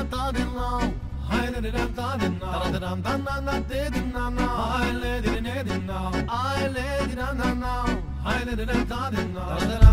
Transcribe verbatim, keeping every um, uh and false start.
ta din nou. Hai le din ta din nou. Ta da da da da din nou. Hai le din ne din nou. Hai le din na nou. Hai le din ta din nou.